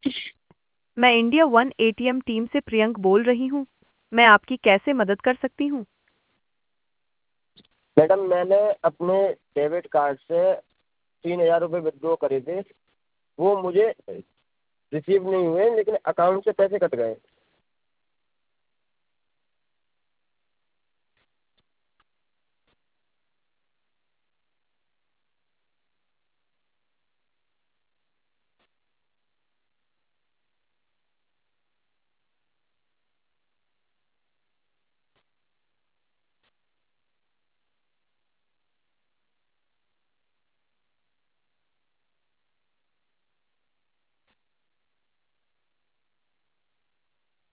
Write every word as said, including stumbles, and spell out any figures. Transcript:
मैं India one ATM team से प्रियंक बोल रही हूँ। मैं आपकी कैसे मदद कर सकती हूँ? मैडम, मैंने अपने डेबिट कार्ड से तीन हजार रुपये विड्रॉ करे थे। वो मुझे रिसीव नहीं हुए, लेकिन अकाउंट से पैसे कट गए।